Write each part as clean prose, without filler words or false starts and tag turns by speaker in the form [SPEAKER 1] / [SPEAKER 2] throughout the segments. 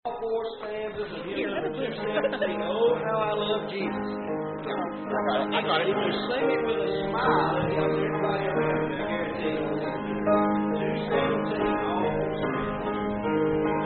[SPEAKER 1] All four stanzas of hymn number 217. Oh, how I love Jesus. I got it. If you sing it with a smile, it helps everybody around you, I guarantee you. 217, all four stanzas.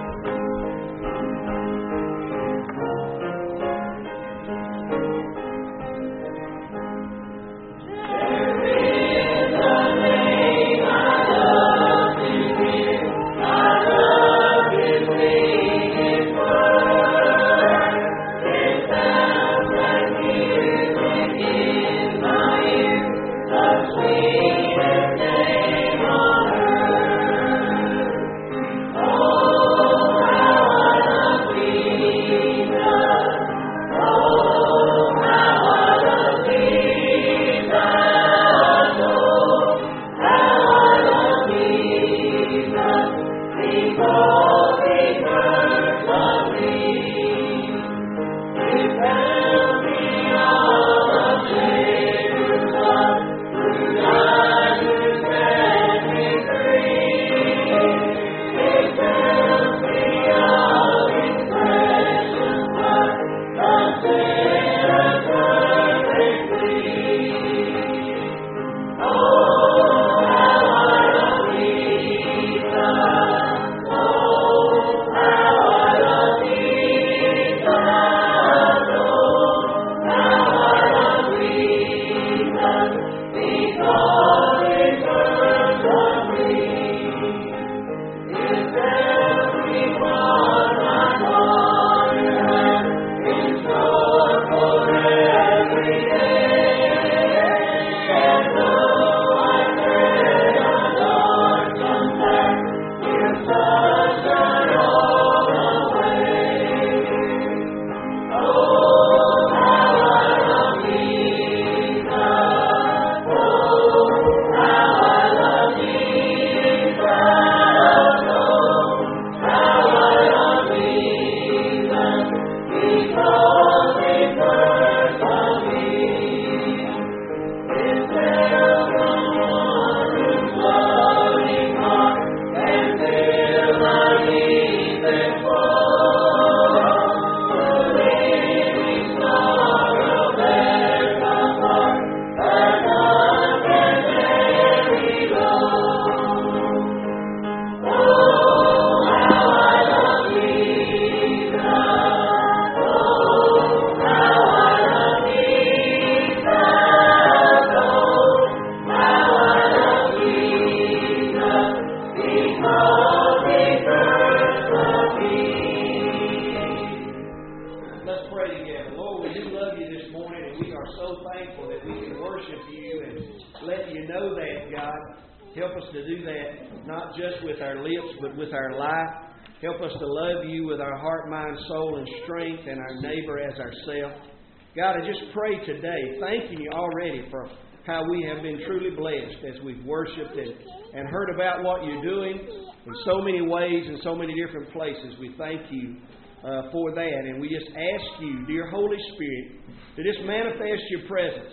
[SPEAKER 1] Help us to love you with our heart, mind, soul, and strength, and our neighbor as ourselves. God, I just pray today, thanking you already for how we have been truly blessed as we've worshiped and heard about what you're doing in so many ways in so many different places. We thank you for that, and we just ask you, dear Holy Spirit, to just manifest your presence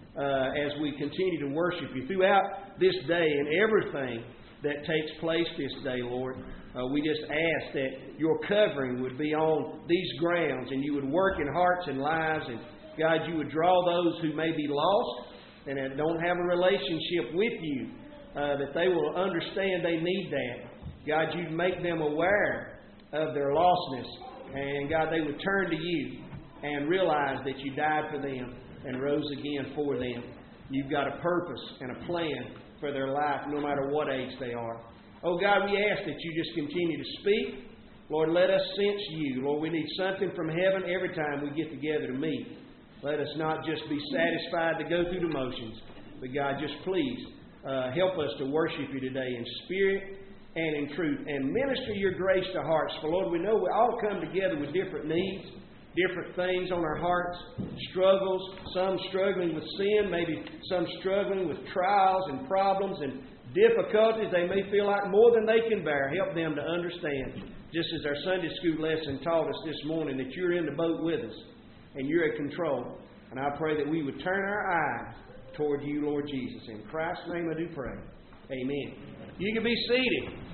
[SPEAKER 1] as we continue to worship you throughout this day and everything that takes place this day, Lord. We just ask that your covering would be on these grounds and you would work in hearts and lives. And God, you would draw those who may be lost and that don't have a relationship with you, that they will understand they need that. God, you'd make them aware of their lostness. And God, they would turn to you and realize that you died for them and rose again for them. You've got a purpose and a plan for their life, no matter what age they are. Oh God, we ask that you just continue to speak. Lord, let us sense you. Lord, we need something from heaven every time we get together to meet. Let us not just be satisfied to go through the motions, but God, just please help us to worship you today in spirit and in truth, and minister your grace to hearts. For Lord, we know we all come together with different needs, different things on our hearts, struggles, some struggling with sin, maybe some struggling with trials and problems and difficulties. They may feel like more than they can bear. Help them to understand, just as our Sunday school lesson taught us this morning, that you're in the boat with us and you're in control. And I pray that we would turn our eyes toward you, Lord Jesus. In Christ's name I do pray. Amen. You can be seated.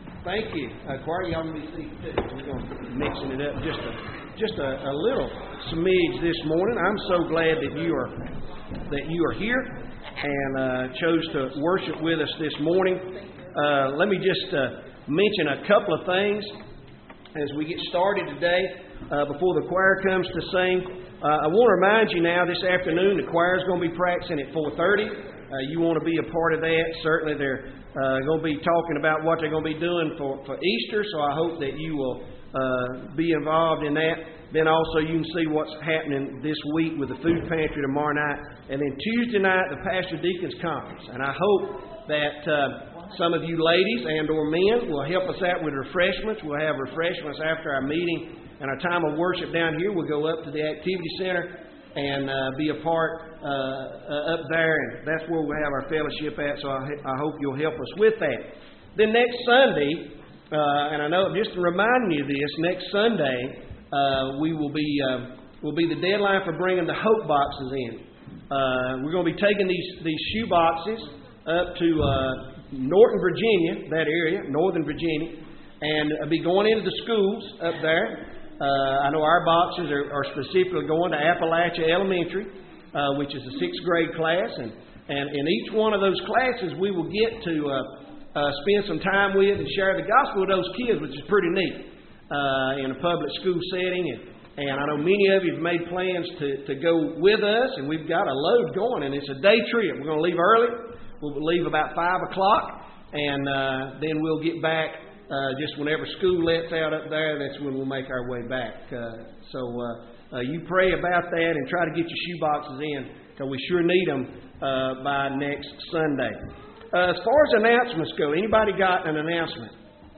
[SPEAKER 1] Thank you. Choir, y'all can be seated too. We're going to be mixing it up just a little smidge this morning. I'm so glad that you are here and chose to worship with us this morning. Let me just mention a couple of things as we get started today before the choir comes to sing. I want to remind you now this afternoon the choir is going to be practicing at 4:30. You want to be a part of that. Certainly they're going to be talking about what they're going to be doing for Easter, so I hope that you will be involved in that. Then also you can see what's happening this week with the food pantry tomorrow night. And then Tuesday night, the Pastor Deacons Conference. And I hope that some of you ladies and or men will help us out with refreshments. We'll have refreshments after our meeting and our time of worship down here. We'll go up to the Activity Center and be a part up there, and that's where we'll have our fellowship at, so I hope you'll help us with that. Then next Sunday, and I know just to remind you of this, next Sunday will be the deadline for bringing the Hope boxes in. We're going to be taking these shoe boxes up to Norton, Virginia, that area, Northern Virginia, and be going into the schools up there. I know our boxes are specifically going to Appalachia Elementary, which is a 6th grade class, and in each one of those classes we will get to spend some time with and share the gospel with those kids, which is pretty neat in a public school setting. And I know many of you have made plans to go with us, and we've got a load going, and it's a day trip. We're going to leave early. We'll leave about 5 o'clock, and then we'll get back. Just whenever school lets out up there, that's when we'll make our way back. So you pray about that and try to get your shoe boxes in, because we sure need them by next Sunday. As far as announcements go, anybody got an announcement?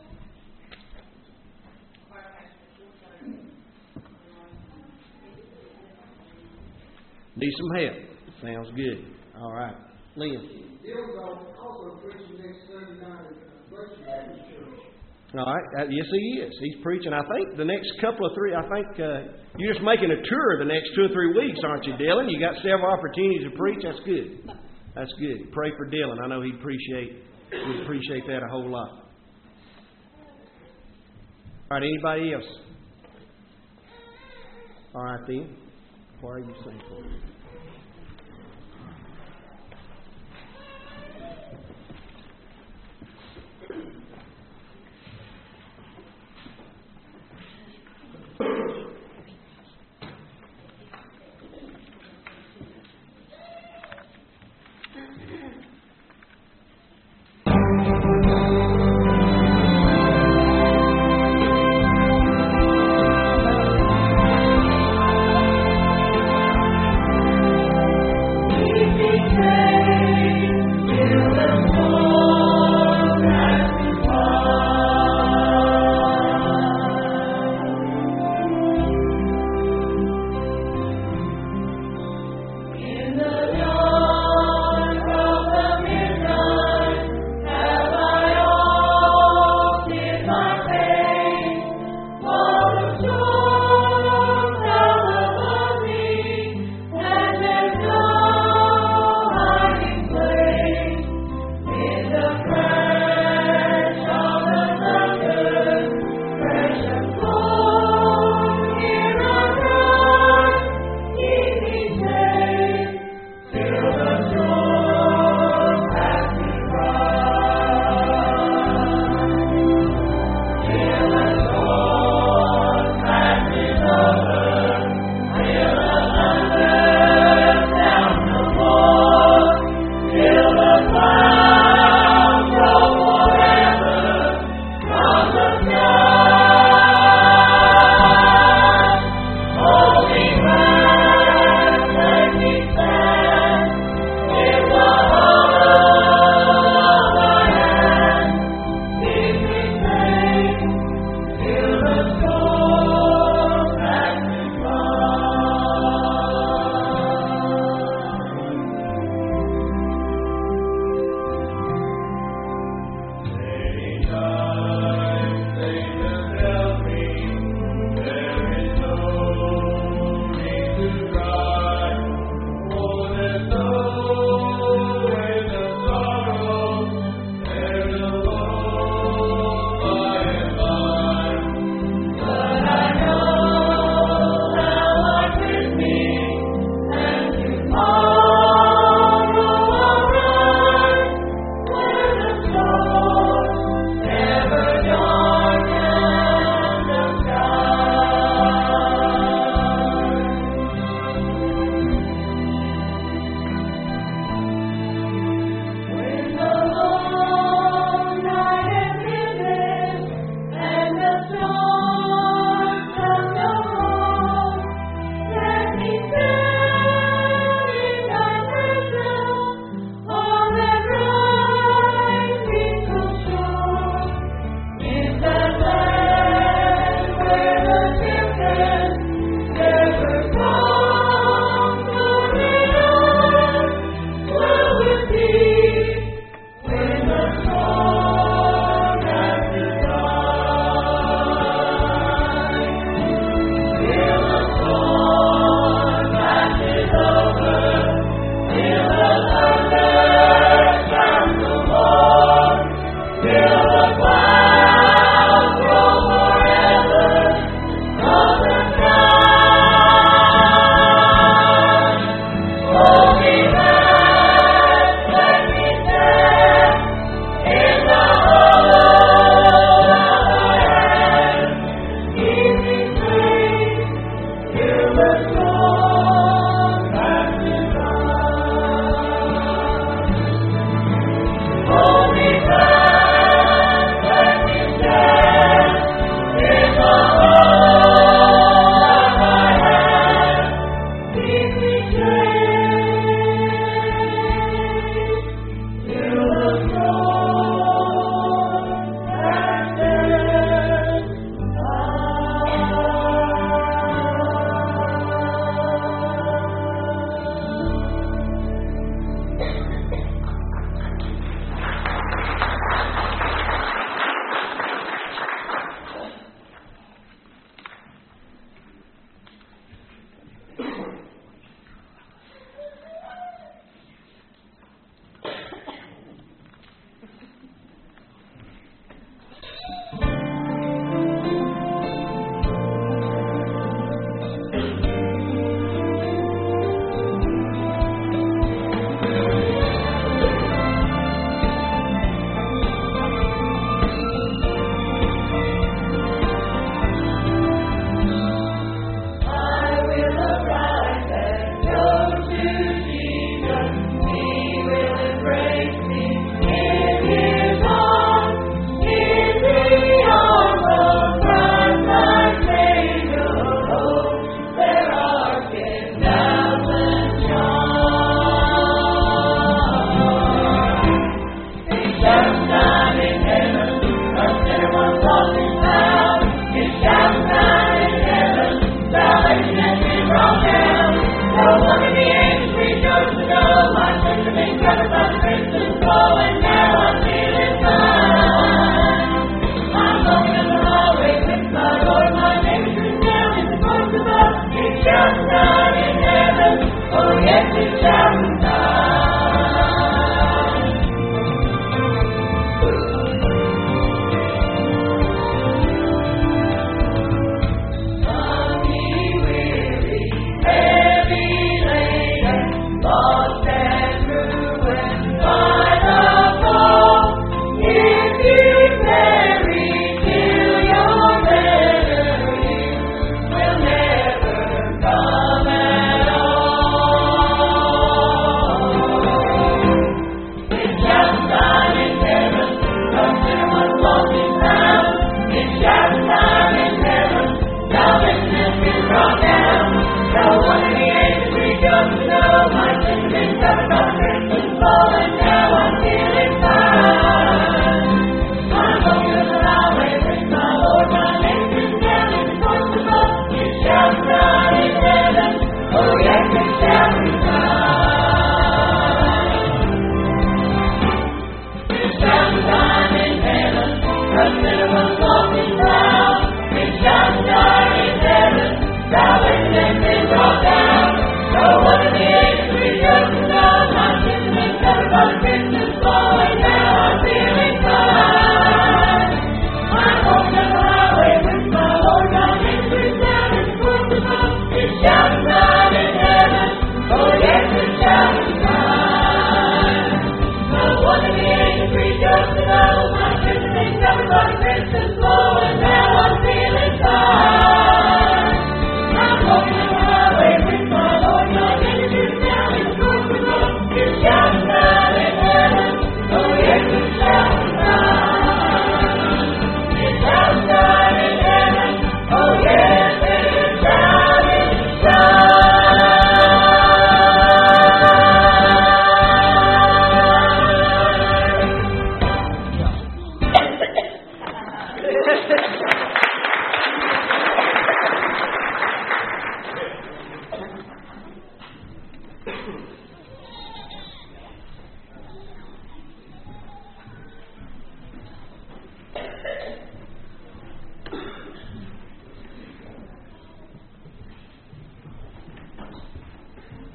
[SPEAKER 1] Need some help. Sounds good. All right. Liam.
[SPEAKER 2] Dill's also preaching next Sunday night at Virtue Baptist Church.
[SPEAKER 1] All right. Yes, he is. He's preaching. I think the next couple of three. I think you're just making a tour the next 2 or 3 weeks, aren't you, Dylan? You got several opportunities to preach. That's good. That's good. Pray for Dylan. I know he'd appreciate that a whole lot. All right. Anybody else? All right, then. Why are you saying for me?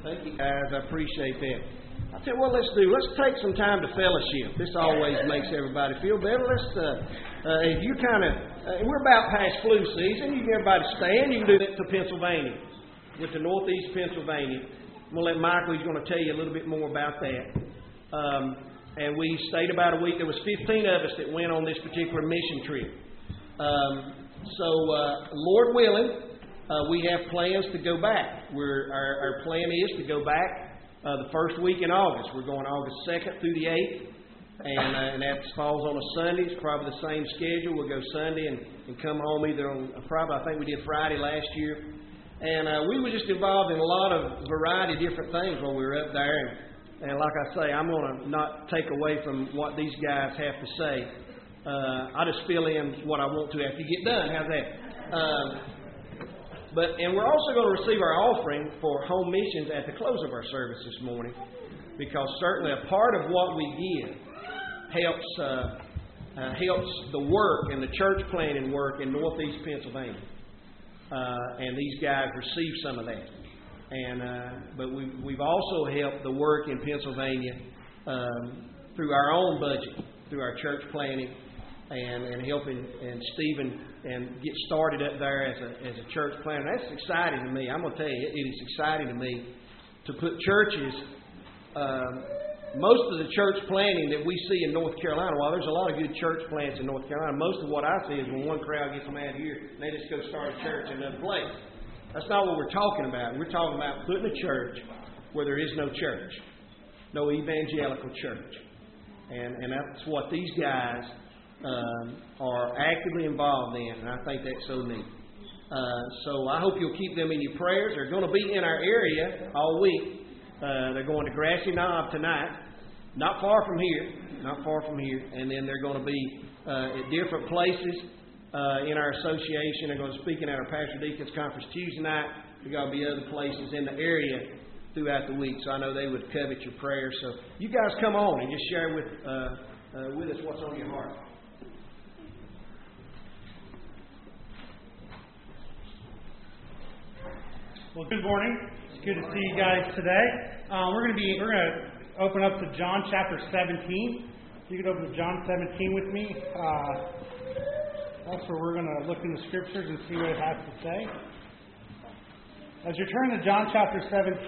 [SPEAKER 1] Thank you, guys. I appreciate that. I'll tell you what let's do. Let's take some time to fellowship. This always makes everybody feel better. If you we're about past flu season. You can everybody stand. You can do that to Pennsylvania, with the Northeast Pennsylvania. I'm going to let Michael, he's going to tell you a little bit more about that. And we stayed about a week. There was 15 of us that went on this particular mission trip. Lord willing, we have plans to go back. Our plan is to go back the first week in August. We're going August 2nd through the 8th, and that falls on a Sunday. It's probably the same schedule. We'll go Sunday and come home either on I think we did Friday last year. And we were just involved in a lot of variety of different things when we were up there. And like I say, I'm going to not take away from what these guys have to say. I just fill in what I want to after you get done. How's that? And we're also going to receive our offering for home missions at the close of our service this morning, because certainly a part of what we give helps the work and the church planting work in Northeast Pennsylvania. And these guys receive some of that. But we've also helped the work in Pennsylvania through our own budget, through our church planting, and helping and Stephen and get started up there as a church planter. That's exciting to me. I'm going to tell you, it is exciting to me to put churches. Most of the church planting that we see in North Carolina, while there's a lot of good church plants in North Carolina, most of what I see is when one crowd gets them out here, and they just go start a church in another place. That's not what we're talking about. We're talking about putting a church where there is no church, no evangelical church. And that's what these guys are actively involved in, and I think that's so neat. So I hope you'll keep them in your prayers. They're going to be in our area all week. They're going to Grassy Knob tonight, not far from here, and then they're going to be at different places in our association. They're going to be speaking at our Pastor Deacons Conference Tuesday night. There's going to be other places in the area throughout the week, so I know they would covet your prayers. So you guys come on and just share with us what's on your heart.
[SPEAKER 3] Well, good morning. It's good to see you guys today. We're going to open up to John chapter 17. You can open to John 17 with me. That's where we're going to look in the scriptures and see what it has to say. As you turn to John chapter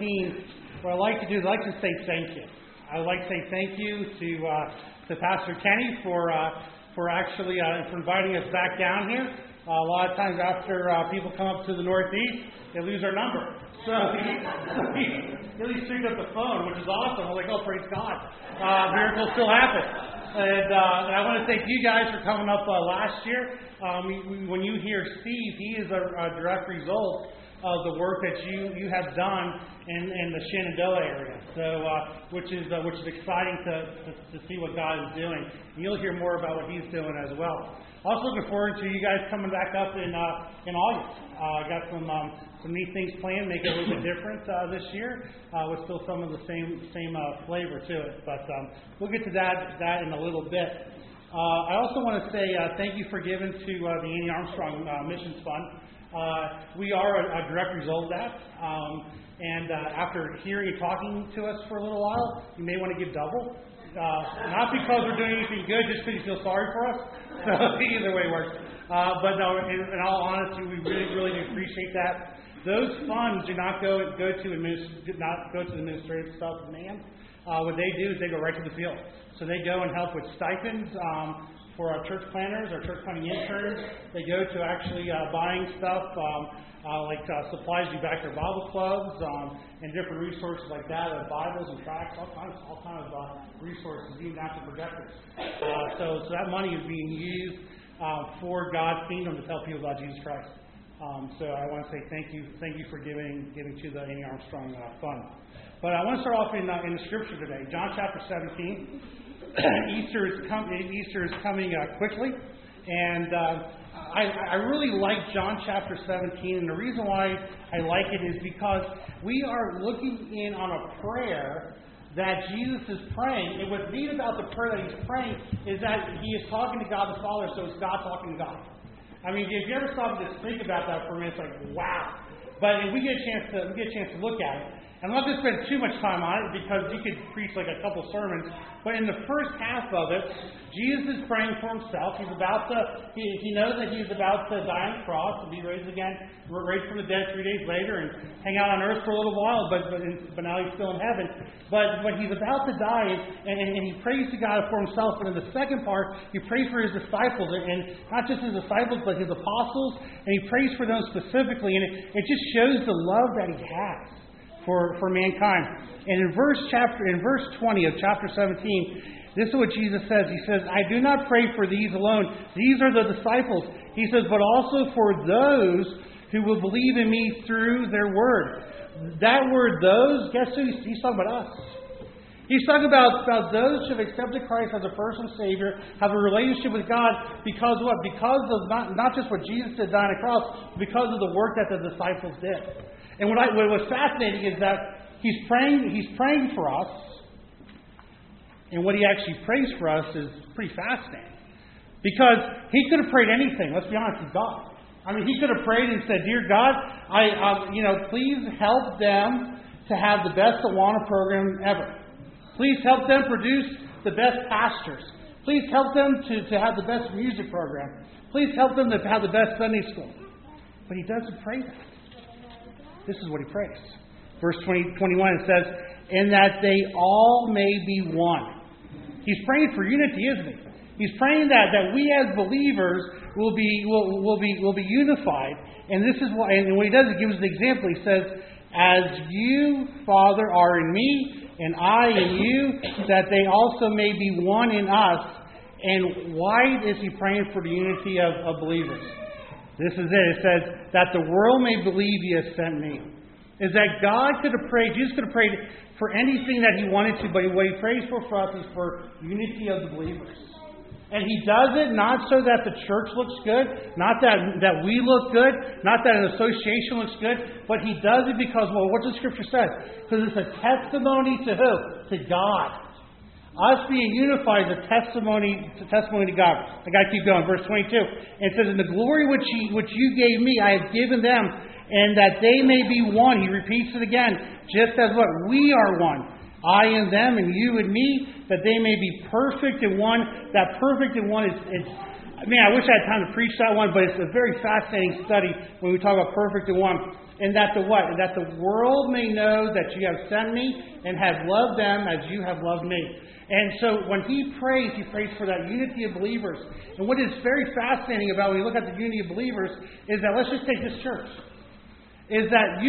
[SPEAKER 3] 17, what I like to do is I like to say thank you. I would like to say thank you to Pastor Kenny for actually for inviting us back down here. A lot of times after people come up to the Northeast, they lose our number. So he really picked up the phone, which is awesome. I was like, oh, praise God. Miracles still happen. And I want to thank you guys for coming up last year. When you hear Steve, he is a direct result of the work that you have done in the Shenandoah area. So, which is exciting to see what God is doing. And you'll hear more about what He's doing as well. Also looking forward to you guys coming back up in August. Got some neat things planned, make it a little bit different this year, with still some of the same flavor to it. But we'll get to that in a little bit. I also want to say thank you for giving to the Annie Armstrong Missions Fund. We are a direct result of that. And after hearing and talking to us for a little while, you may want to give double. Not because we're doing anything good, just because you feel sorry for us. So either way works. But no, in all honesty, we really do appreciate that. Those funds do not go to the administrative stuff, man. What they do is they go right to the field. So they go and help with stipends for our church planners, our church planting interns. They go to actually buying stuff like supplies to back their Bible clubs and different resources like that, Bibles and tracts, all kinds of resources, even after projectors. So that money is being used for God's kingdom to tell people about Jesus Christ. So I want to say thank you for giving to the Annie Armstrong Fund. But I want to start off in the scripture today, John chapter 17. Easter is coming quickly, and I really like John chapter 17, and the reason why I like it is because we are looking in on a prayer that Jesus is praying. And what's neat about the prayer that He's praying is that He is talking to God the Father, so it's God talking to God. I mean, if you ever stop to think about that for a minute, it's like, wow. But we get a chance to look at it. And I'm not going to spend too much time on it because you could preach like a couple sermons. But in the first half of it, Jesus is praying for himself. He knows that he's about to die on the cross and be raised again, raised from the dead 3 days later and hang out on earth for a little while, but now he's still in heaven. But he's about to die, and he prays to God for himself. And in the second part, he prays for his disciples, and not just his disciples, but his apostles, and he prays for them specifically. And it just shows the love that he has for mankind. And in verse 20 of chapter 17, this is what Jesus says. He says, I do not pray for these alone. These are the disciples. He says, but also for those who will believe in me through their word. That word, those, guess who? He's talking about us. He's talking about those who have accepted Christ as a personal Savior, have a relationship with God, because of what? Because of not just what Jesus did dying on the cross, but because of the work that the disciples did. And what was fascinating is that he's praying for us, and what he actually prays for us is pretty fascinating. Because he could have prayed anything. Let's be honest, he's God. I mean, he could have prayed and said, "Dear God, please help them to have the best Awana program ever. Please help them produce the best pastors. Please help them to have the best music program. Please help them to have the best Sunday school." But he doesn't pray that. This is what he prays. Verse 21, it says, "And that they all may be one." He's praying for unity, isn't he? He's praying that we as believers will be unified. And this is why. And when he does, he gives the example. He says, "As you, Father, are in me, and I in you, that they also may be one in us." And why is he praying for the unity of believers? This is it. It says, "That the world may believe he has sent me." Is that God could have prayed, Jesus could have prayed for anything that he wanted to, but what he prays for us is for unity of the believers. And he does it not so that the church looks good, not that we look good, not that an association looks good, but he does it because, well, what does Scripture say? Because it's a testimony to who? To God. Us being unified is a testimony to God. I got to keep going. Verse 22. And it says, "And the glory which you gave me, I have given them, and that they may be one." He repeats it again. Just as what? We are one. I and them, and you and me, that they may be perfect in one. That perfect in one is I wish I had time to preach that one, but it's a very fascinating study when we talk about perfect in one. And that the what? And that the world may know that you have sent me and have loved them as you have loved me. And so when he prays for that unity of believers. And what is very fascinating about when you look at the unity of believers is that, let's just take this church. Is that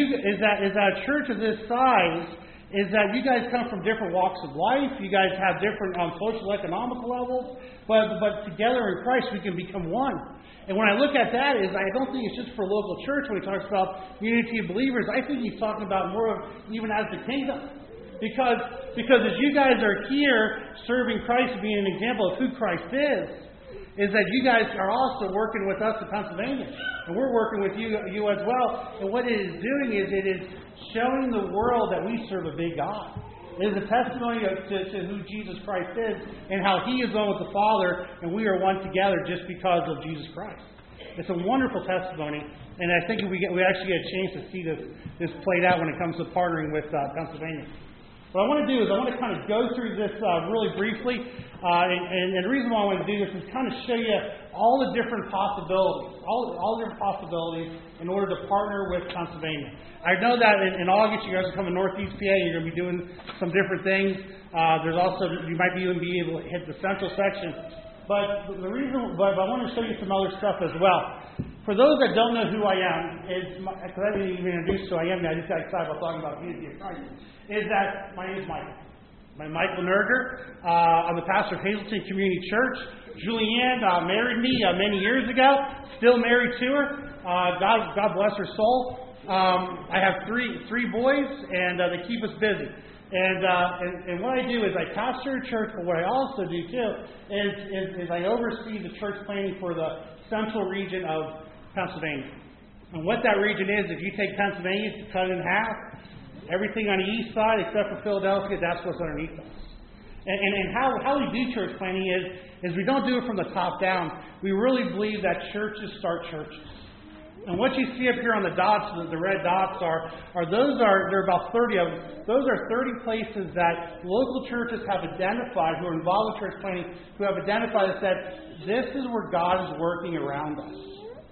[SPEAKER 3] a church of this size, is that you guys come from different walks of life. You guys have different social, economical levels. But together in Christ we can become one. And when I look at that, I don't think it's just for local church when he talks about unity of believers. I think he's talking about more of even as the kingdom. Because as you guys are here serving Christ, being an example of who Christ is that you guys are also working with us in Pennsylvania. And we're working with you as well. And what it is doing is it is showing the world that we serve a big God. It is a testimony to who Jesus Christ is and how he is one with the Father and we are one together just because of Jesus Christ. It's a wonderful testimony. And I think we actually get a chance to see this played out when it comes to partnering with Pennsylvania. What I want to do is I want to kind of go through this really briefly. And the reason why I want to do this is kind of show you all the different possibilities, all the different possibilities in order to partner with Pennsylvania. I know that in August you guys are coming to Northeast PA. You're going to be doing some different things. There's also, you might even be able to hit the central section. But I want to show you some other stuff as well. For those that don't know who I am, because I didn't even introduce who I am, I just got excited about talking about unity of Christ, is that my name is Michael. I'm Michael Nerger. I'm the pastor of Hazleton Community Church. Julianne married me many years ago. Still married to her. God bless her soul. I have three boys, and they keep us busy. And what I do is I pastor a church, but what I also do too is I oversee the church planning for the central region of Pennsylvania. And what that region is, if you take Pennsylvania, cut it in half, everything on the east side except for Philadelphia, that's what's underneath us. And how we do church planning is we don't do it from the top down. We really believe that churches start churches. And what you see up here on the dots, the red dots there are about 30 of them. Those are 30 places that local churches have identified, who are involved with church planning, who have identified and said, this is where God is working around us.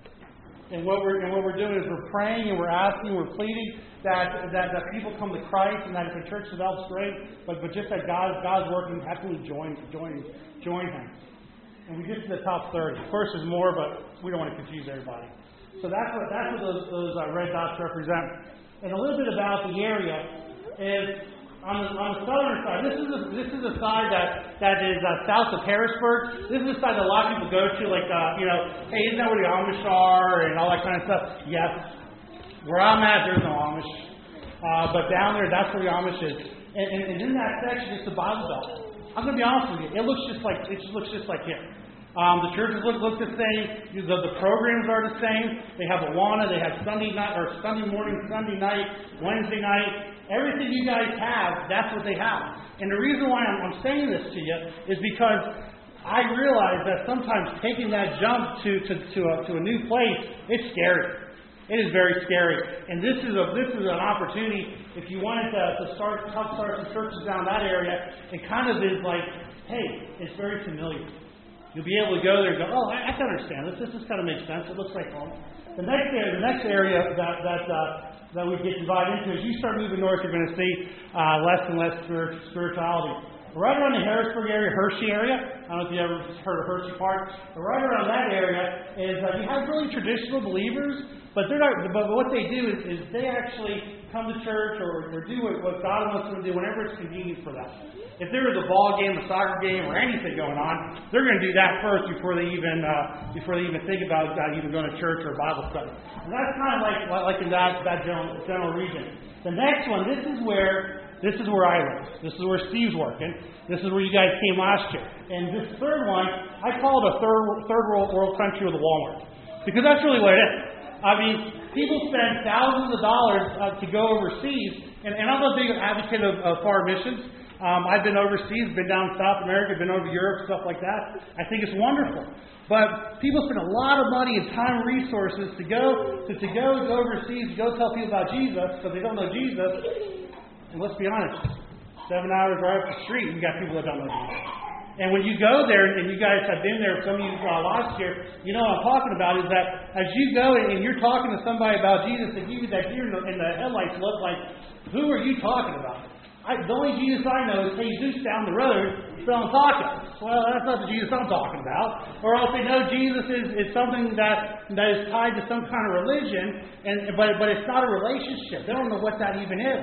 [SPEAKER 3] And what we're doing is we're praying and we're asking, we're pleading that people come to Christ, and that if the church develops, great, but just that God's working, have to join Him. And we get to the top 30. Of course, there's more, but we don't want to confuse everybody. So that's what those red dots represent. And a little bit about the area is on the southern side. This is a side that is south of Harrisburg. This is the side that a lot of people go to, like hey, isn't that where the Amish are and all that kind of stuff? Yes. Where I'm at, there's no Amish, but down there, that's where the Amish is. And in that section, it's the Bible Belt. I'm going to be honest with you. It looks just like here. The churches look the same. The programs are the same. They have Awana. They have Sunday night or Sunday morning, Sunday night, Wednesday night. Everything you guys have, that's what they have. And the reason why I'm saying this to you is because I realize that sometimes taking that jump to a new place, it's scary. It is very scary. And this is an opportunity, if you wanted to start some churches down that area, it kind of is like, hey, it's very familiar. You'll be able to go there and go, oh, I can understand this. This kind of makes sense. It looks like home. The next area that we get divided into, as you start moving north, you're going to see less and less spirituality. Right around the Harrisburg area, Hershey area, I don't know if you ever heard of Hershey Park, but right around that area is you have really traditional believers, but they're not. But what they do is they actually come to church or do what God wants them to do whenever it's convenient for them. If there is a ball game, a soccer game, or anything going on, they're going to do that first before they even think about even going to church or Bible study. And that's kind of like in that general region. The next one, this is where I live. This is where Steve's working. This is where you guys came last year. And this third one, I call it a third world country with a Walmart, because that's really what it is. I mean, people spend thousands of dollars to go overseas, and I'm a big advocate of foreign missions. I've been overseas, been down South America, been over Europe, stuff like that. I think it's wonderful. But people spend a lot of money and time and resources to go overseas, to go tell people about Jesus, because they don't know Jesus. And let's be honest, 7 hours right up the street, you got people that don't know Jesus. And when you go there, and you guys have been there, some of you last year, you know what I'm talking about, is that as you go and you're talking to somebody about Jesus, they give you that deer in the headlights look like, who are you talking about? The only Jesus I know is Jesus down the road selling tacos. Well, that's not the Jesus I'm talking about. Or else they know Jesus is something that is tied to some kind of religion, but it's not a relationship. They don't know what that even is.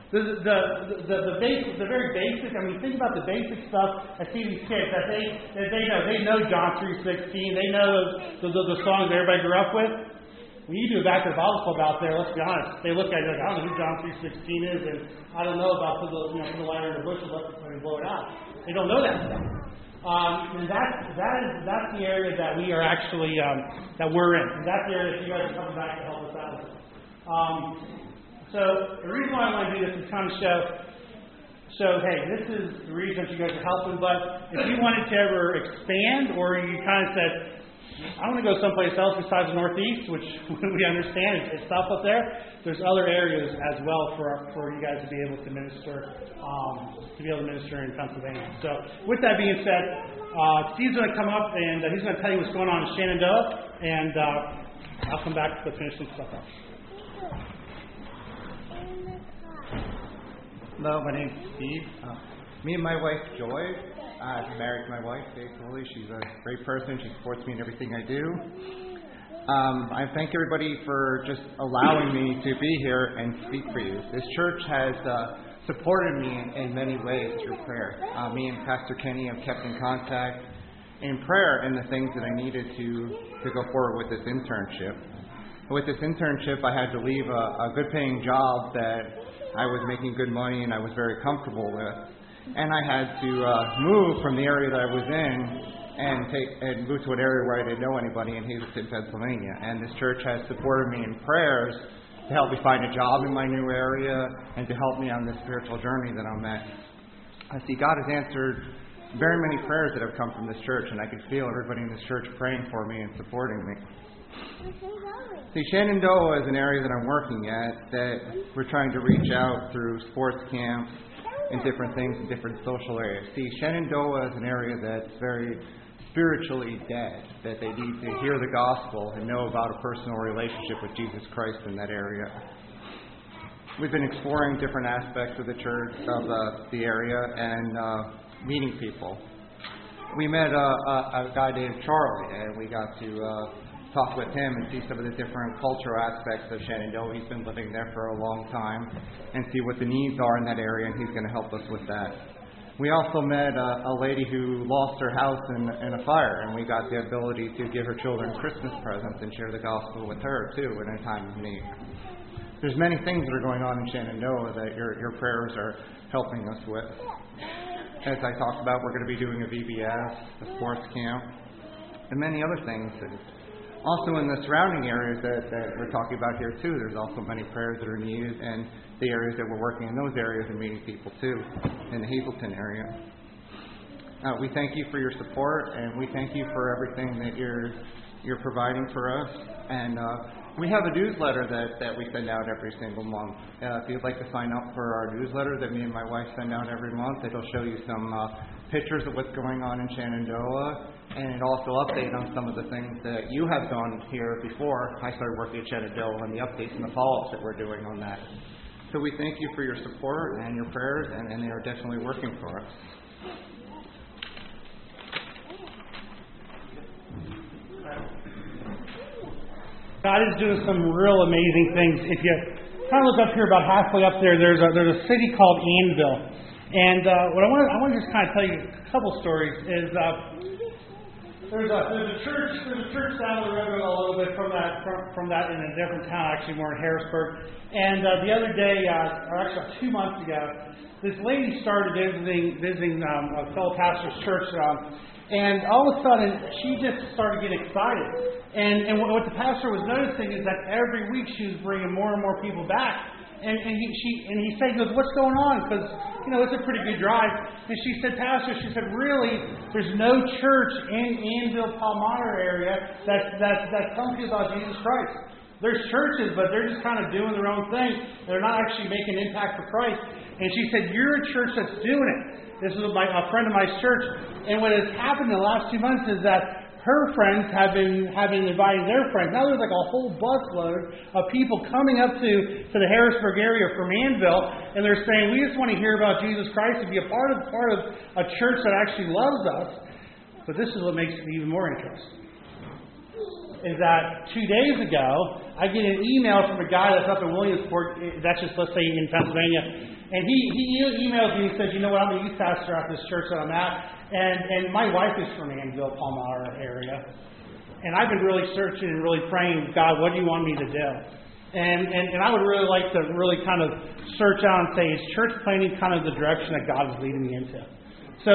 [SPEAKER 3] The very basic. I mean, think about the basic stuff I see these kids that they know John 3:16. They know the songs that everybody grew up with. When you do a backward Bible club out there, let's be honest, they look at it like, I don't know who John 3:16 is, and I don't know about put the lighter in the bush and blow it out. They don't know that stuff. And that's the area that we are actually that we're in. And that's the area that you guys are coming back to help us out with. So the reason why I want to do this is kind of show, hey, this is the reason that you guys are helping. But if you wanted to ever expand, or you kind of said, I want to go someplace else besides the Northeast, which we understand it's tough up there. There's other areas as well for you guys to be able to minister, in Pennsylvania. So with that being said, Steve's going to come up and he's going to tell you what's going on in Shenandoah, and I'll come back to finish some stuff up.
[SPEAKER 4] Hello, my name's Steve. Me and my wife Joy. I'm married to my wife, basically. She's a great person. She supports me in everything I do. I thank everybody for just allowing me to be here and speak for you. This church has supported me in many ways through prayer. Me and Pastor Kenny have kept in contact in prayer in the things that I needed to go forward with this internship. With this internship, I had to leave a good-paying job that I was making good money and I was very comfortable with. And I had to move from the area that I was in and move to an area where I didn't know anybody in Hazleton, Pennsylvania. And this church has supported me in prayers to help me find a job in my new area and to help me on this spiritual journey that I'm at. I see God has answered very many prayers that have come from this church, and I can feel everybody in this church praying for me and supporting me. See, Shenandoah is an area that I'm working at that we're trying to reach out through sports camps and different things in different social areas. See, Shenandoah is an area that's very spiritually dead, that they need to hear the gospel and know about a personal relationship with Jesus Christ in that area. We've been exploring different aspects of the church, of the area, and meeting people. We met a guy named Charlie, and we got to talk with him and see some of the different cultural aspects of Shenandoah. He's been living there for a long time, and see what the needs are in that area, and he's going to help us with that. We also met a lady who lost her house in a fire, and we got the ability to give her children Christmas presents and share the gospel with her, too, in a time of need. There's many things that are going on in Shenandoah that your prayers are helping us with. As I talked about, we're going to be doing a VBS, a sports camp, and many other things. And also in the surrounding areas that we're talking about here, too, there's also many prayers that are needed, and the areas that we're working in those areas and meeting people, too, in the Hazleton area. We thank you for your support, and we thank you for everything that you're providing for us. And we have a newsletter that we send out every single month. If you'd like to sign up for our newsletter that me and my wife send out every month, it'll show you some pictures of what's going on in Shenandoah, and also update on some of the things that you have done here before I started working at Shenandoah, and the updates and the follow-ups that we're doing on that. So we thank you for your support and your prayers, and they are definitely working for us.
[SPEAKER 3] God is doing some real amazing things. If you kind of look up here, about halfway up there, there's a city called Annville, and what I want to just kind of tell you a couple stories is there's a church down the road a little bit from that in a different town, actually more in Harrisburg. And the other day, or actually about 2 months ago, this lady started visiting a fellow pastor's church. And all of a sudden, she just started getting excited. And what the pastor was noticing is that every week she was bringing more and more people back. And he said, "What's going on?" Because it's a pretty good drive. And she said, "Pastor," she said, "really, there's no church in Annville, Palmyra area that tells you about Jesus Christ. There's churches, but they're just kind of doing their own thing. They're not actually making an impact for Christ." And she said, "You're a church that's doing it." This is a friend of my church. And what has happened in the last 2 months is that her friends have been inviting their friends. Now there's like a whole busload of people coming up to the Harrisburg area from Annville, and they're saying, "We just want to hear about Jesus Christ and be a part of a church that actually loves us." But this is what makes it even more interesting. Is that 2 days ago, I get an email from a guy that's up in Williamsport, that's just, let's say, in Pennsylvania, and he emails me and says, "You know what, I'm a youth pastor at this church that I'm at, and my wife is from Annville, Palmyra area, and I've been really searching and really praying, God, what do you want me to do?" And I would really like to really kind of search out and say, is church planting kind of the direction that God is leading me into? So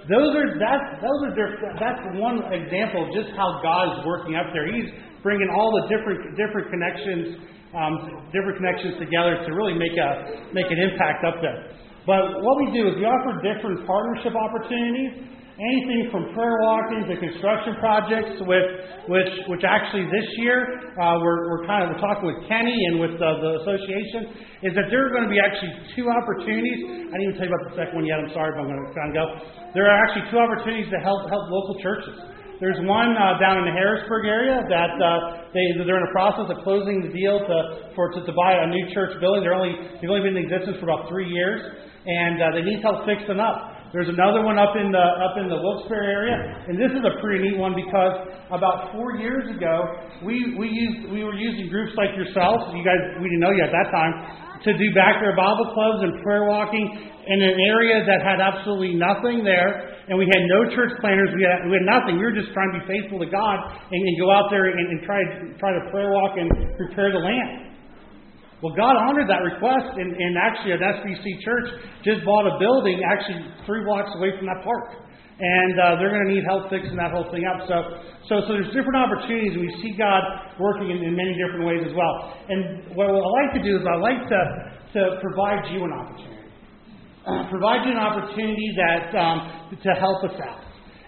[SPEAKER 3] that's one example of just how God is working up there. He's bringing all the different connections together to really make an impact up there. But what we do is we offer different partnership opportunities, anything from prayer walking to construction projects. Which actually this year we're talking with Kenny and with the association, is that there are going to be actually 2 opportunities. I didn't even tell you about the second one yet. I'm sorry, but I'm going to kind of go. There are actually 2 opportunities to help local churches. There's one down in the Harrisburg area that they're in the process of closing the deal to buy a new church building. They've only been in existence for about 3 years, and they need help fixing up. There's another one up in the Wilkes-Barre area, and this is a pretty neat one because about 4 years ago we were using groups like yourselves. You guys, we didn't know you at that time, to do backyard Bible clubs and prayer walking in an area that had absolutely nothing there, and we had no church planners. We had nothing. We were just trying to be faithful to God and go out there and try to prayer walk and prepare the land. Well, God honored that request, and actually an SBC church just bought a building actually 3 blocks away from that park. And they're going to need help fixing that whole thing up. So there's different opportunities, and we see God working in many different ways as well. And what I like to do is I like to provide you an opportunity. Provide you an opportunity that to help us out.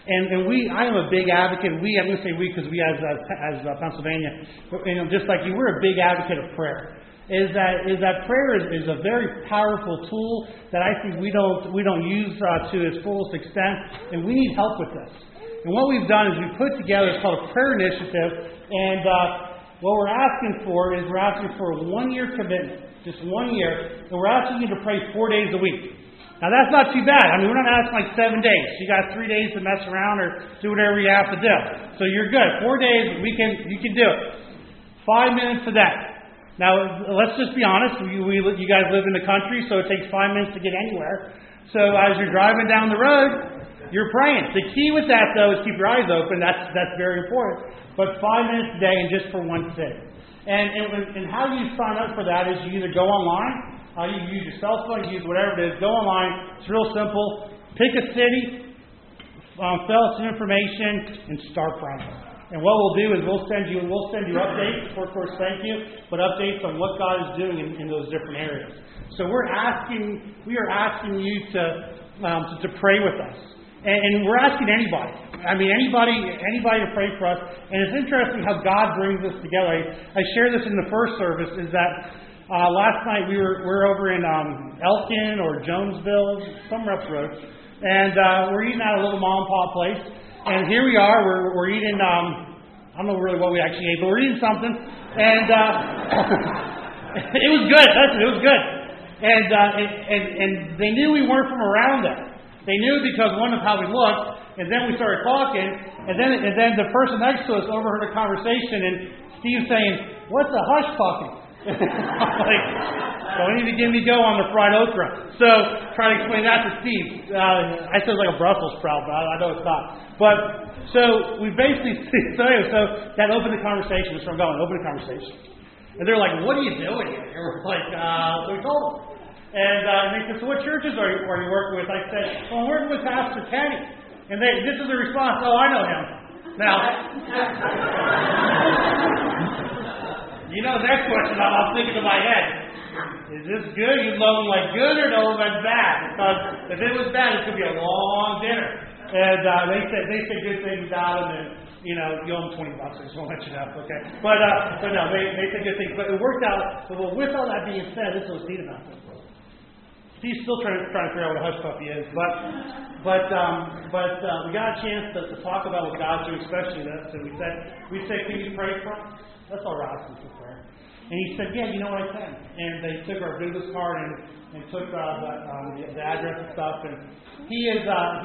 [SPEAKER 3] And I am a big advocate. I'm going to say we because we as Pennsylvania, just like you, we're a big advocate of prayer. Is that prayer is a very powerful tool that I think we don't use to its fullest extent, and we need help with this. And what we've done is we've put together, it's called a prayer initiative, and what we're asking for is we're asking for a 1-year commitment, just 1 year, and we're asking you to pray 4 days a week. Now that's not too bad. I mean, we're not asking like 7 days. You got 3 days to mess around or do whatever you have to do. So you're good. 4 days, you can do it. 5 minutes a day. Now, let's just be honest. You guys live in the country, so it takes 5 minutes to get anywhere. So as you're driving down the road, you're praying. The key with that, though, is keep your eyes open. That's very important. But 5 minutes a day and just for one city. And how you sign up for that is you either go online, you can use your cell phone, you use whatever it is, go online. It's real simple. Pick a city, fill out some information, and start praying. And what we'll do is we'll send you updates, of course, thank you, but updates on what God is doing in those different areas. So we are asking you to pray with us. And we're asking anybody. I mean, anybody to pray for us. And it's interesting how God brings us together. I shared this in the first service, is that last night we were over in Elkin or Jonesville, somewhere up the road. And we're eating at a little mom and pop place. And here we are, we're eating, I don't know really what we actually ate, but we're eating something. And it was good. Listen, it was good. And they knew we weren't from around there. They knew because one of how we looked, and then we started talking, and then the person next to us overheard a conversation, and Steve saying, "What's a hush puppy?" I'm like, "Don't even give me go on the fried okra." So try to explain that to Steve. I said like a Brussels sprout, but I know it's not. But so we basically so that opened the conversation. So I'm going open the conversation, and they're like, "What are you doing here?" And we're like, "So we told them." And they said, "So what churches are you working with?" I said, "Well, I'm working with Pastor Kenny." And this is the response, "Oh, I know him." Now, you know, the next question I'm thinking in my head, is this good? You know him like good or know him like bad? Because if it was bad, it could be a long dinner. And they said good things about him, and you owe them $20. I just want to let you know, okay? But no, they said good things. But it worked out. But with all that being said, this was Steve about this. Steve's still trying to figure out what a hush puppy is, but we got a chance to talk about what God's doing, especially this. And we said, "Can you pray for us?" That's all we're asking for prayer. And he said, "Yeah, you know what I can." And they took our business card and took the address and stuff. And he's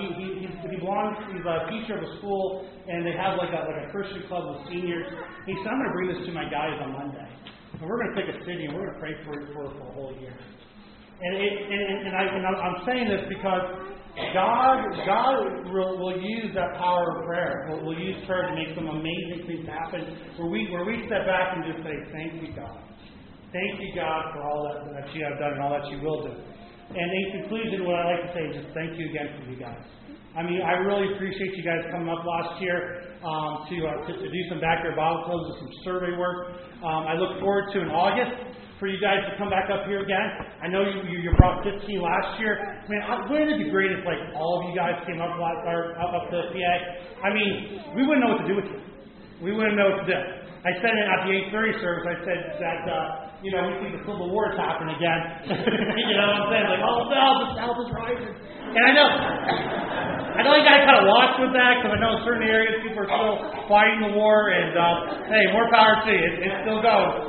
[SPEAKER 3] a teacher of a school, and they have like a Christian club with seniors. He said, "I'm going to bring this to my guys on Monday, and we're going to pick a city and we're going to pray for it for a whole year." And I'm saying this because God will use that power of prayer. Will use prayer to make some amazing things happen. Where we step back and just say, "Thank you, God. Thank you, God, for all that you have done and all that you will do." And in conclusion, what I like to say is just thank you again for you guys. I mean, I really appreciate you guys coming up last year to do some backyard Bible clubs and some survey work. I look forward to in August for you guys to come back up here again. I know you brought 15 last year. Man, wouldn't it be great if like all of you guys came up to PA? I mean, we wouldn't know what to do with you. We wouldn't know what to do. I said it at the 8:30 service. I said that we see the Civil War happen again. You know what I'm saying? Like, oh no, the South is rising. And I know you guys kind of watch with that because I know in certain areas people are still fighting the war. And hey, more power to you. It's still going.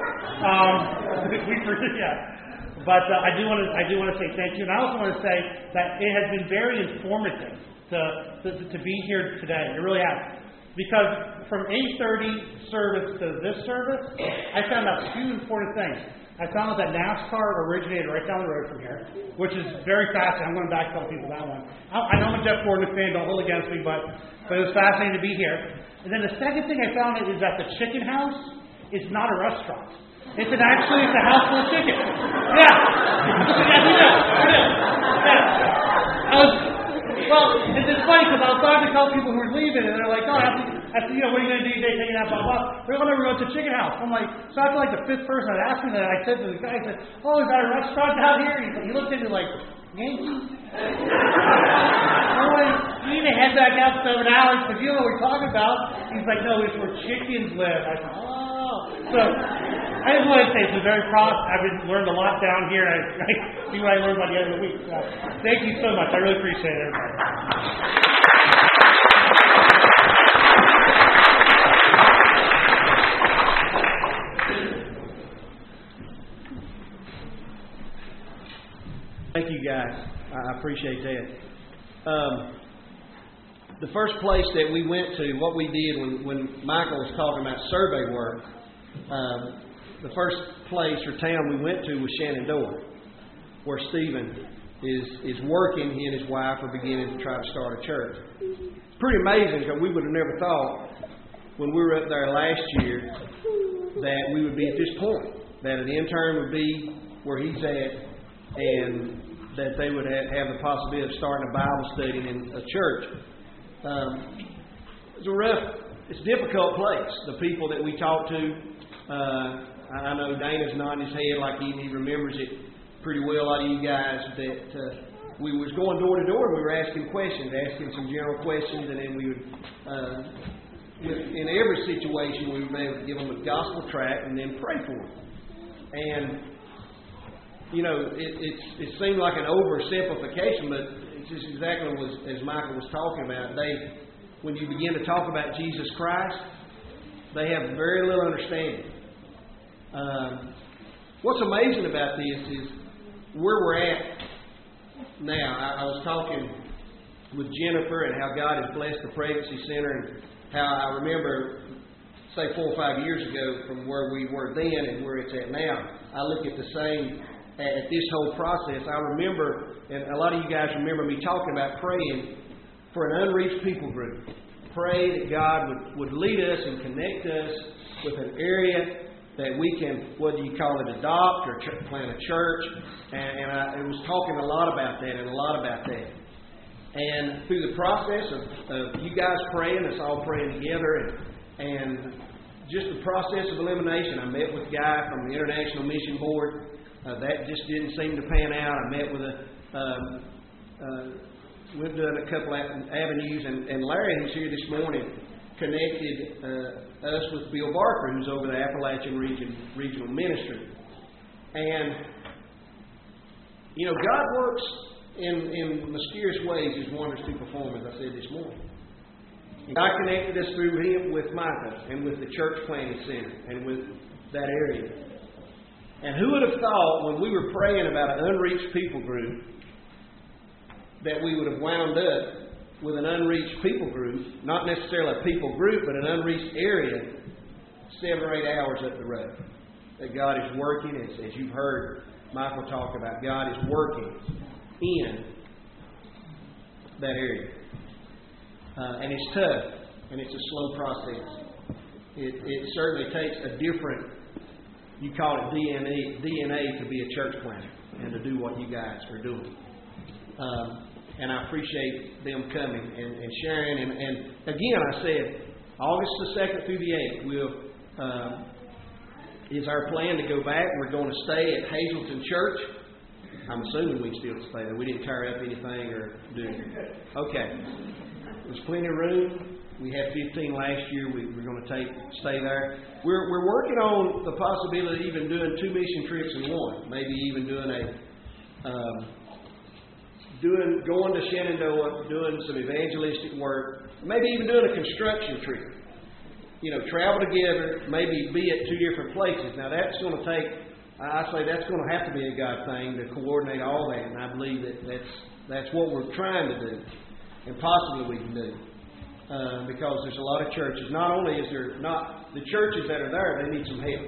[SPEAKER 3] But I do want to say thank you, and I also want to say that it has been very informative to be here today. It really has, because from 8:30 service to this service, I found out two important things. I found out that NASCAR originated right down the road from here, which is very fascinating. I'm going to back tell people that one. I know I'm a Jeff Gordon fan. Don't hold against me, but it was fascinating to be here. And then the second thing I found is that the Chicken House is not a restaurant. It's a house full of chicken. Yeah. Yes, we do. Yeah. It's funny because I was starting to tell people who were leaving, and they're like, "Oh, I said, what are you going to do today? Taking out, blah, blah. We're going to go to the chicken house. I'm like, so after like the fifth person that asked me that, I said to the guy, I said, oh, is that a restaurant down here? He looked at me like, Yankees? I'm like, you need to head back out to Alex, because you know what we're talking about. He's like, no, it's where chickens live. I said, oh. So I just want to say it's very I've learned a lot down here. I see what I learned by the end of the week. So thank you so much. I really appreciate it, everybody.
[SPEAKER 1] Thank you, guys. I appreciate that. The first place that we went to, what we did when Michael was talking about survey work, the first place or town we went to was Shenandoah, where Stephen is working. He and his wife are beginning to try to start a church. It's pretty amazing, because we would have never thought when we were up there last year that we would be at this point, that an intern would be where he's at, and that they would have the possibility of starting a Bible study in a church. It's a difficult place. The people that we talked to, I know Dana's nodding his head like he remembers it pretty well. A lot of you guys that we was going door to door. We were asking questions, asking some general questions, and then we would, in every situation, we would be able to give them a gospel tract and then pray for them. And it seemed like an oversimplification, but it's just exactly as Michael was talking about. When you begin to talk about Jesus Christ, they have very little understanding. What's amazing about this is where we're at now. I was talking with Jennifer and how God has blessed the pregnancy center, and how I remember, say 4 or 5 years ago, from where we were then and where it's at now. I look at the same at this whole process. I remember, and a lot of you guys remember me talking about praying for an unreached people group. Pray that God would lead us and connect us with an area that we can, whether you call it adopt or plant a church. And I was talking a lot about that. And through the process of you guys praying, us all praying together, and just the process of elimination, I met with a guy from the International Mission Board. That just didn't seem to pan out. I met with we've done a couple avenues, and Larry, who's here this morning, connected us with Bill Barker, who's over the Appalachian Regional Ministry. And, God works in mysterious ways, His wonders to perform, as I said this morning. And God connected us through him with Micah and with the Church Planting Center and with that area. And who would have thought, when we were praying about an unreached people group, that we would have wound up with an unreached people group, not necessarily a people group, but an unreached area, 7 or 8 hours up the road. That God is working, as you've heard Michael talk about, God is working in that area. And it's tough, and it's a slow process. It certainly takes a different, you call it DNA to be a church planter and to do what you guys are doing. And I appreciate them coming and sharing. And again, I said, August the 2nd through the 8th is our plan to go back. We're going to stay at Hazleton Church. I'm assuming we still stay there. We didn't tear up anything or do anything. Okay. There's plenty of room. We had 15 last year. We're going to stay there. We're working on the possibility of even doing 2 mission trips in one. Maybe even doing going to Shenandoah, doing some evangelistic work. Maybe even doing a construction trip. Travel together, maybe be at 2 different places. Now that's going to take, I say that's going to have to be a God thing to coordinate all that. And I believe that's what we're trying to do. And possibly we can do. Because there's a lot of churches. Not only is there not the churches that are there, they need some help.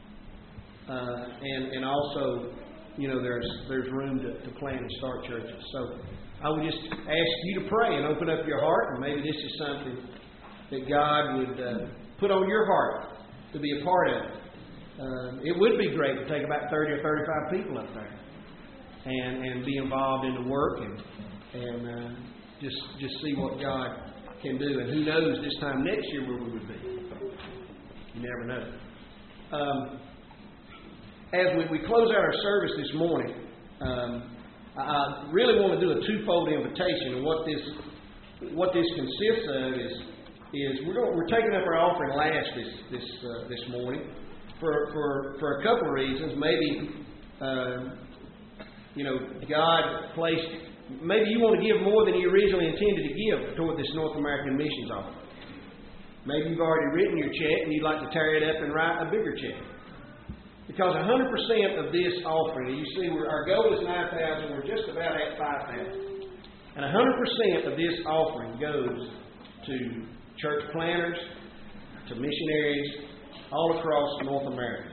[SPEAKER 1] And also, there's room to plant and start churches. So I would just ask you to pray and open up your heart, and maybe this is something that God would put on your heart to be a part of. It would be great to take about 30 or 35 people up there and be involved in the work and just see what God can do. And who knows this time next year where we would be. You never know. As we close out our service this morning, I really want to do a twofold invitation. And what this consists of is we're taking up our offering last this morning for a couple of reasons. Maybe God placed. Maybe you want to give more than you originally intended to give toward this North American missions offering. Maybe you've already written your check and you'd like to tear it up and write a bigger check. Because 100% of this offering, you see, our goal is 9,000. We're just about at 5,000. And 100% of this offering goes to church planters, to missionaries, all across North America.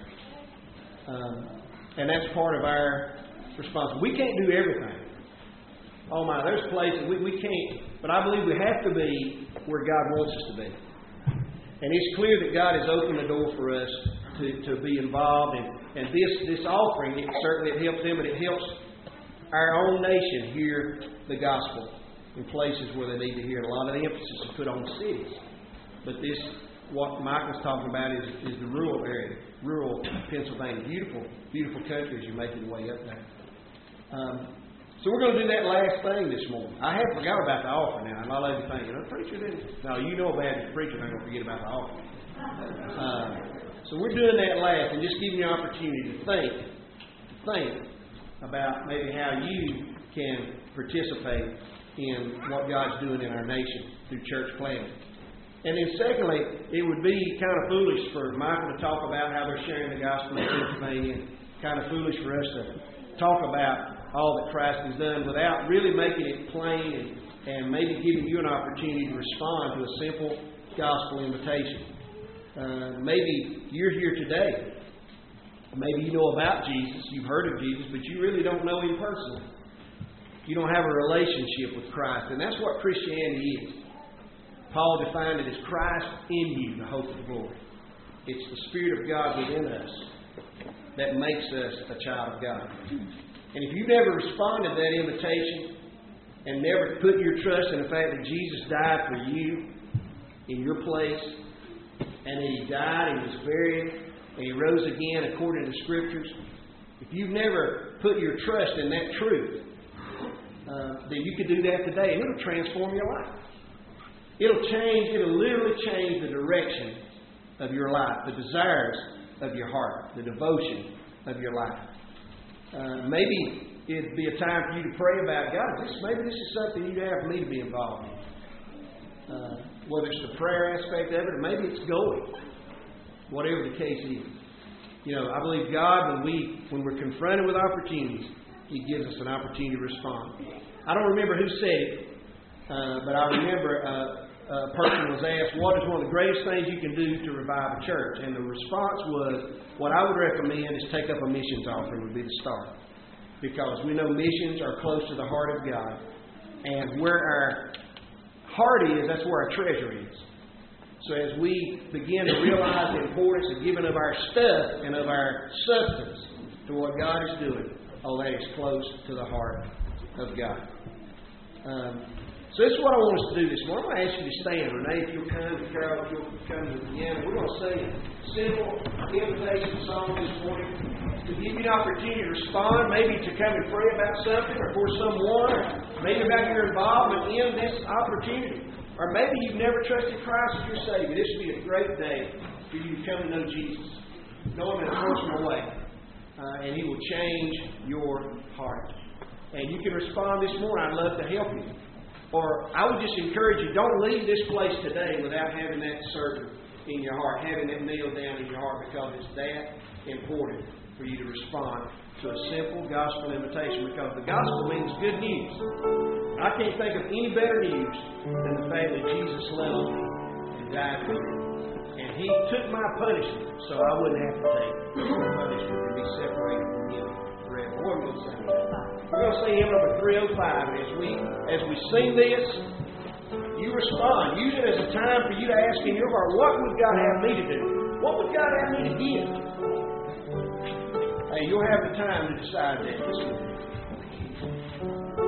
[SPEAKER 1] And that's part of our responsibility. We can't do everything. Oh my, there's places we can't. But I believe we have to be where God wants us to be. And it's clear that God has opened the door for us to be involved. And this offering, it helps them, but it helps our own nation hear the gospel in places where they need to hear it. A lot of the emphasis is put on cities. But what Michael's talking about is the rural area, rural Pennsylvania. Beautiful, beautiful country as you make your way up there. So we're going to do that last thing this morning. I have forgot about the offering now. I'm not allowed to think, preacher didn't. No, you know a Baptist preacher, I'm going to forget about the offering. So we're doing that last and just giving you an opportunity to think about maybe how you can participate in what God's doing in our nation through church planting. And then secondly, it would be kind of foolish for Michael to talk about how they're sharing the gospel in Pennsylvania. Kind of foolish for us to talk about all that Christ has done without really making it plain and maybe giving you an opportunity to respond to a simple gospel invitation. Maybe you're here today. Maybe you know about Jesus, you've heard of Jesus, but you really don't know Him personally. You don't have a relationship with Christ, and that's what Christianity is. Paul defined it as Christ in you, the hope of glory. It's the Spirit of God within us that makes us a child of God. And if you never responded to that invitation and never put your trust in the fact that Jesus died for you in your place, and that He died and was buried and He rose again according to the Scriptures, if you've never put your trust in that truth, then you could do that today and it'll transform your life. It'll literally change the direction of your life, the desires of your heart, the devotion of your life. Maybe it'd be a time for you to pray about God. Maybe this is something you'd have me to be involved in. Whether it's the prayer aspect of it, or maybe it's going. Whatever the case is. I believe God, when we're confronted with opportunities, He gives us an opportunity to respond. I don't remember who said it, but I remember a person was asked, what is one of the greatest things you can do to revive a church? And the response was, what I would recommend is take up a missions offering would be the start. Because we know missions are close to the heart of God. And where our heart is, that's where our treasure is. So as we begin to realize the importance of giving of our stuff and of our substance to what God is doing, that is close to the heart of God. So this is what I want us to do this morning. I'm going to ask you to stand. Renee, if you'll come, and Carol, if you'll come to the piano. We're going to sing a simple invitation song this morning to give you an opportunity to respond, maybe to come and pray about something or for someone, or maybe about your involvement in this opportunity. Or maybe you've never trusted Christ as your Savior. This would be a great day for you to come to know Jesus. Know Him in a personal way. And He will change your heart. And you can respond this morning. I'd love to help you. Or I would just encourage you, don't leave this place today without having that certain in your heart, having that nailed down in your heart, because it's that important for you to respond to a simple gospel invitation, because the gospel means good news. I can't think of any better news than the fact that Jesus loved me and died for me. And He took my punishment so I wouldn't have to take punishment and be separated from Him forever. What are we going to sing? We're going to sing hymn number 305. And as we sing this, you respond. Use it as a time for you to ask in your heart, what would God have me to do? What would God have me to give? Hey, you'll have the time to decide that this morning.